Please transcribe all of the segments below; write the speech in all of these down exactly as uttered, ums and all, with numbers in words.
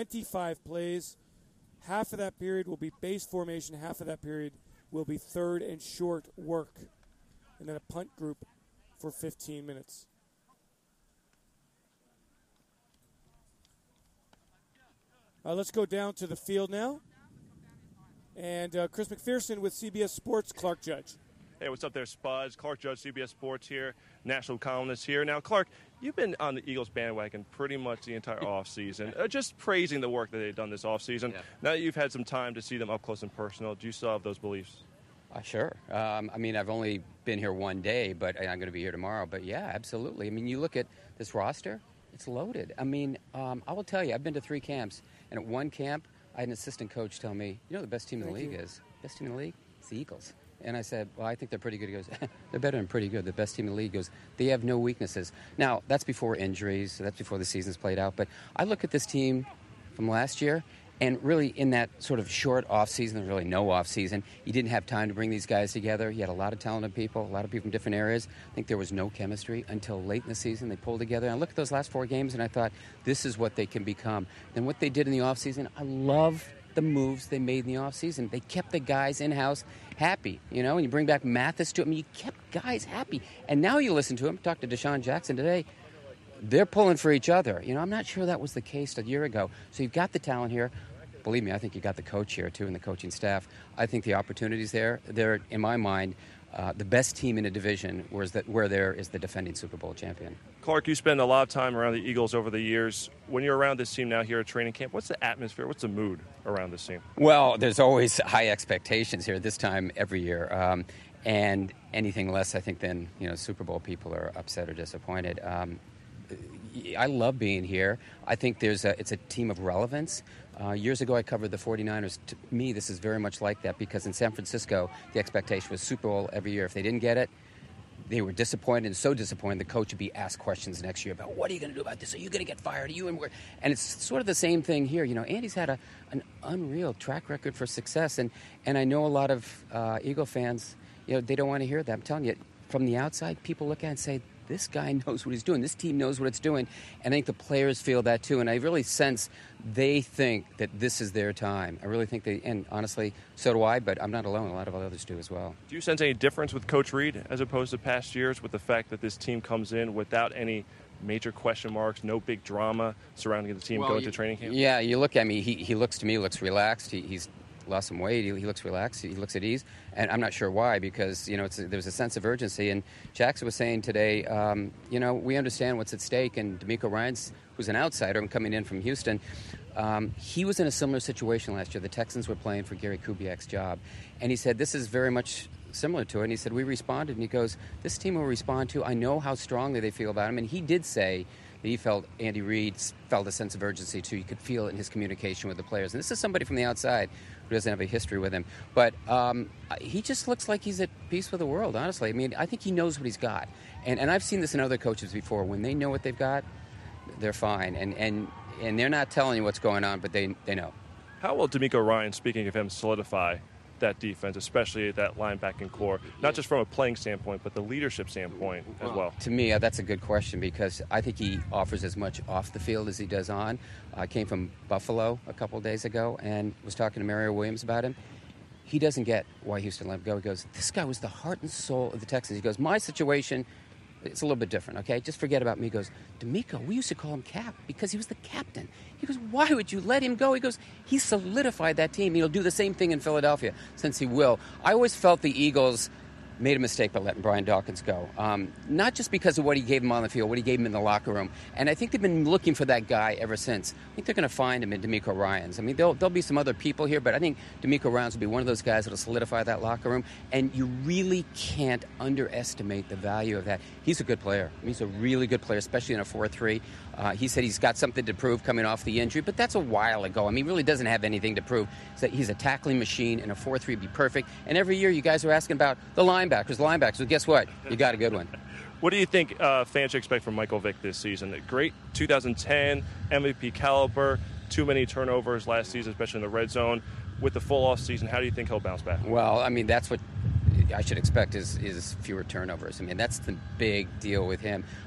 twenty-five plays. Half of that period will be base formation. Half of that period will be third and short work. And then a punt group for fifteen minutes. Uh, let's go down to the field now. And uh, Chris McPherson with C B S Sports, Clark Judge. Hey, what's up there, Spuds? Clark Judge, C B S Sports here, national columnist here. Now, Clark, you've been on the Eagles bandwagon pretty much the entire offseason, uh, just praising the work that they've done this offseason. Yeah. Now that you've had some time to see them up close and personal, do you still have those beliefs? Uh, sure. Um, I mean, I've only been here one day, but I'm going to be here tomorrow. But, yeah, absolutely. I mean, you look at this roster, it's loaded. I mean, um, I will tell you, I've been to three camps, and at one camp, I had an assistant coach tell me, you know the best team in the Thank league you. is? Best team in the league? It's the Eagles. And I said, well, I think they're pretty good. He goes, they're better than pretty good. The best team in the league. He goes, they have no weaknesses. Now, that's before injuries. So that's before the season's played out. But I look at this team from last year, and really in that sort of short off-season, there's really no off-season, you didn't have time to bring these guys together. You had a lot of talented people, a lot of people from different areas. I think there was no chemistry until late in the season. They pulled together. And I looked at those last four games, and I thought, this is what they can become. And what they did in the off-season, I love the moves they made in the offseason. They kept the guys in-house happy, you know, and you bring back Mathis to it. I mean, you kept guys happy. And now you listen to him, talk to Deshaun Jackson today, they're pulling for each other. You know, I'm not sure that was the case a year ago. So you've got the talent here. Believe me, I think you got the coach here, too, and the coaching staff. I think the opportunities there, they're, in my mind, uh, the best team in a division whereas that, where there is the defending Super Bowl champion. Clark, you spend a lot of time around the Eagles over the years. When you're around this team now here at training camp, what's the atmosphere, what's the mood around this team? Well, there's always high expectations here this time every year. Um, and anything less, I think, than, you know, Super Bowl people are upset or disappointed. Um, I love being here. I think there's a, it's a team of relevance. Uh, years ago, I covered the forty-niners. To me, this is very much like that because in San Francisco, the expectation was Super Bowl every year. If they didn't get it, they were disappointed and so disappointed the coach would be asked questions next year about what are you going to do about this? Are you going to get fired? Are you and and it's sort of the same thing here. You know, Andy's had a an unreal track record for success, and and I know a lot of uh, Eagle fans, you know, they don't want to hear that. I'm telling you, from the outside, people look at it and say, this guy knows what he's doing. This team knows what it's doing. And I think the players feel that, too. And I really sense they think that this is their time. I really think they, and honestly, so do I, but I'm not alone. A lot of others do as well. Do you sense any difference with Coach Reid as opposed to past years with the fact that this team comes in without any major question marks, no big drama surrounding the team well, going you, to training camp? Yeah, you look at me, he, he looks to me, looks relaxed. He, he's lost some weight. He, he looks relaxed. He looks at ease. And I'm not sure why because, you know, it's a, there's a sense of urgency. And Jackson was saying today, um, you know, we understand what's at stake. And D'Amico Ryans, who's an outsider and coming in from Houston, um, he was in a similar situation last year. The Texans were playing for Gary Kubiak's job. And he said, this is very much similar to it. And he said, we responded. And he goes, this team will respond to. I know how strongly they feel about him. And he did say that he felt Andy Reid felt a sense of urgency, too. You could feel it in his communication with the players. And this is somebody from the outside who doesn't have a history with him. But um, he just looks like he's at peace with the world, honestly. I mean, I think he knows what he's got. And and I've seen this in other coaches before. When they know what they've got, they're fine. And and, and they're not telling you what's going on, but they, they know. How will D'Amico Ryans, speaking of him, solidify that defense, especially that linebacking core, not just from a playing standpoint, but the leadership standpoint as well? To me, uh, that's a good question because I think he offers as much off the field as he does on. I uh, came from Buffalo a couple of days ago and was talking to Mario Williams about him. He doesn't get why Houston let him go. He goes, this guy was the heart and soul of the Texans. He goes, my situation, it's a little bit different, okay? Just forget about me. He goes, D'Amico, we used to call him Cap because he was the captain. He goes, why would you let him go? He goes, he solidified that team. He'll do the same thing in Philadelphia, since he will. I always felt the Eagles made a mistake by letting Brian Dawkins go. Um, not just because of what he gave him on the field, what he gave him in the locker room. And I think they've been looking for that guy ever since. I think they're going to find him in D'Amico Ryans. I mean, there'll, there'll be some other people here, but I think D'Amico Ryans will be one of those guys that will solidify that locker room. And you really can't underestimate the value of that. He's a good player. I mean, he's a really good player, especially in a four three. Uh, he said he's got something to prove coming off the injury, but that's a while ago. I mean, he really doesn't have anything to prove. So he's a tackling machine, and a four three would be perfect. And every year you guys are asking about the linebackers, the linebackers. So guess what? You got a good one. What do you think uh, fans should expect from Michael Vick this season? A great two thousand ten M V P caliber, too many turnovers last season, especially in the red zone. With the full off season, how do you think he'll bounce back? Well, I mean, that's what I should expect is, is fewer turnovers. I mean, that's the big deal with him.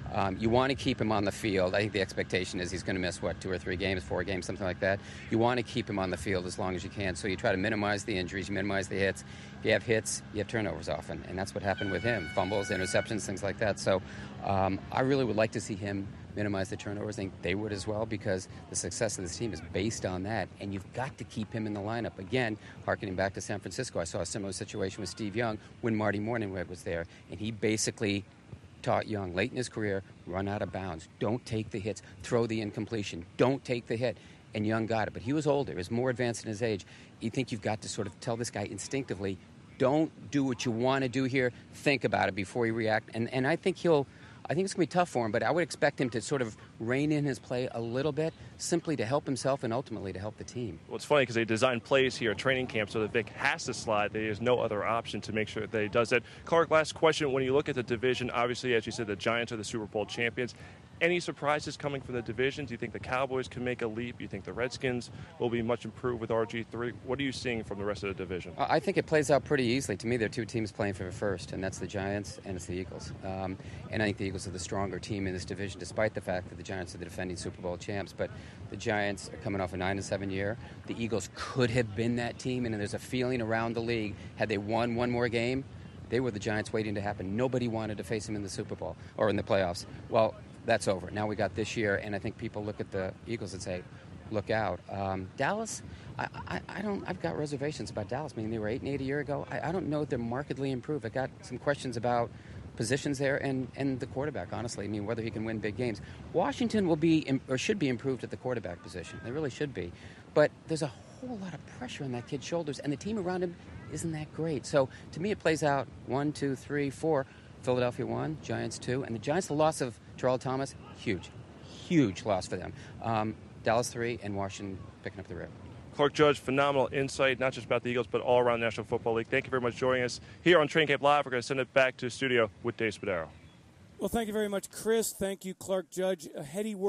Um, you want to keep him on the field. I think the expectation is he's going to miss, what, two or three games, four games, something like that. You want to keep him on the field as long as you can. So you try to minimize the injuries, you minimize the hits. If you have hits, you have turnovers often. And that's what happened with him. Fumbles, interceptions, things like that. So um, I really would like to see him minimize the turnovers. I think they would as well, because the success of this team is based on that. And you've got to keep him in the lineup. Again, harkening back to San Francisco, I saw a similar situation with Steve Young when Marty Morningweg was there. And he basically taught Young late in his career, run out of bounds. Don't take the hits. Throw the incompletion. Don't take the hit. And Young got it. But he was older. He was more advanced in his age. You think you've got to sort of tell this guy instinctively, don't do what you want to do here. Think about it before you react. And and I think he'll, I think it's going to be tough for him, but I would expect him to sort of rein in his play a little bit, simply to help himself and ultimately to help the team. Well, it's funny because they design plays here at training camp so that Vic has to slide. There's no other option to make sure that he does that. Clark, last question. When you look at the division, obviously, as you said, the Giants are the Super Bowl champions. Any surprises coming from the division? Do you think the Cowboys can make a leap? Do you think the Redskins will be much improved with R G three? What are you seeing from the rest of the division? I think it plays out pretty easily. To me, there are two teams playing for the first, and that's the Giants and it's the Eagles. Um, and I think the Eagles are the stronger team in this division, despite the fact that the Giants are the defending Super Bowl champs. But the Giants are coming off a nine and seven year. The Eagles could have been that team, and there's a feeling around the league, had they won one more game, they were the Giants waiting to happen. Nobody wanted to face them in the Super Bowl or in the playoffs. Well, that's over. Now we got this year, and I think people look at the Eagles and say, look out. Um, Dallas, I, I, I don't, I've got reservations about Dallas. I mean, they were eight and eight a year ago. I, I don't know if they're markedly improved. I got some questions about positions there and, and the quarterback, honestly. I mean, whether he can win big games. Washington will be, or should be improved at the quarterback position. They really should be. But there's a whole lot of pressure on that kid's shoulders, and the team around him isn't that great. So to me, it plays out one, two, three, four. Philadelphia one, Giants two, and the Giants, the loss of Terrell Thomas, huge, huge loss for them. Um, Dallas three, and Washington picking up the rear. Clark Judge, phenomenal insight, not just about the Eagles, but all around the National Football League. Thank you very much for joining us here on Training Camp Live. We're going to send it back to the studio with Dave Spadaro. Well, thank you very much, Chris. Thank you, Clark Judge. A heady word.